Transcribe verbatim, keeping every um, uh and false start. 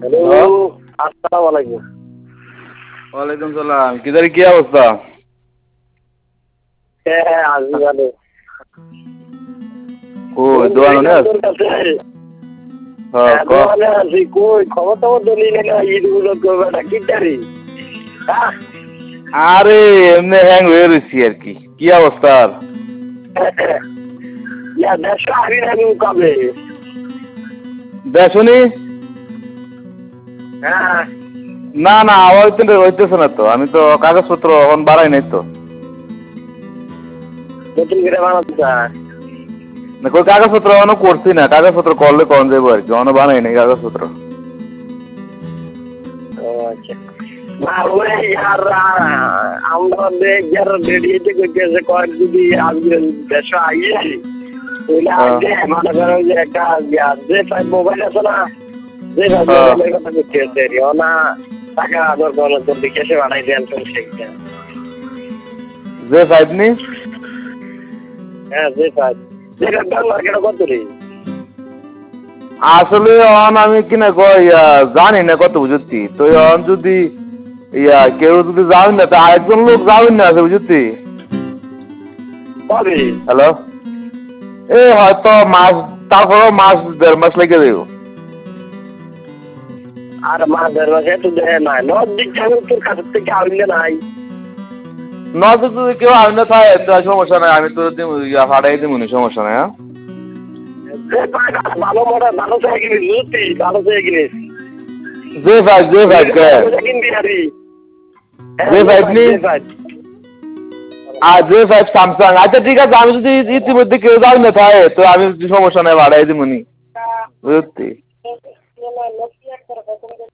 Hello, আসসালামু আলাইকুম। ওয়ালাইকুম সালাম। কিদার কি অবস্থা? হ্যাঁ হ্যাঁ আছি ভালো। কই দোয়ানো না? হ্যাঁ হ্যাঁ ক। দোয়ানে আছি। কই খবর টবর দলি না ঈদ গুলো করবে না কি তারি? আরে এমনি হ্যাং হয়ে রয়েছি আর কি। কি অবস্থা? ইয়া দেশে আবি না কবে? দেখনি? হ্যাঁ না না হইতে হইতেছে না তো। আমি তো কাগজপত্র এখন বাড়াই নাই তো। নতুন করে বানাতে চায়। না কই কাগজপত্র এখনো করছি না। কাগজপত্র করলে কোন যাবো আর কি। এখনো বানাই নাই কাগজপত্র। ও আচ্ছা। না ওই ইয়ার আমরা ইয়ার রেডিয়েতে করতেছে কয়েক যদি আজকে দেশে আইয়ে ওইটা আগে মনে করো যে একটা যে ফাইভ মোবাইল আছে না যে মোবাইলের কথা করতেছে না টাকা আদর করে তো বিকাশে বাড়াই দেন তো সেইটা যে ফাইভ নি হ্যাঁ যে ফাইভ যে মার্কেটে কত রে আসলে অন আমি কিনা ইয়া জানি না কত বুঝতি তো অন যদি ইয়া কেউ যদি যাবেন না তা আরেকজন লোক যাবেন না আছে বুঝতি কবে হ্যালো এ হয়তো মাস তারপরেও মাস দেড় মাস লেগে দেব আর মাস দেড় মাসে তো দেখে নাই নদ দিক তোর কাছ থেকে আইলে নাই নজর যদি কেউ আমি না থাকে সমস্যা নাই আমি তোর ইয়া ফাটাই দিব সমস্যা নাই হ্যাঁ ভালো মডেল ভালো চাই কিনিস বুঝতি ভালো চাই কিনিস যে ফাইভ যে ফাইভ কে কিনবি আরে যে ফাইভ নি আর যে ফাইভ স্যামসাং আচ্ছা ঠিক আছে আমি যদি ইতিমধ্যে কেউ যাবে না থাকে তো আমি সমস্যা নাই বাড়াই দিব নি বুঝতি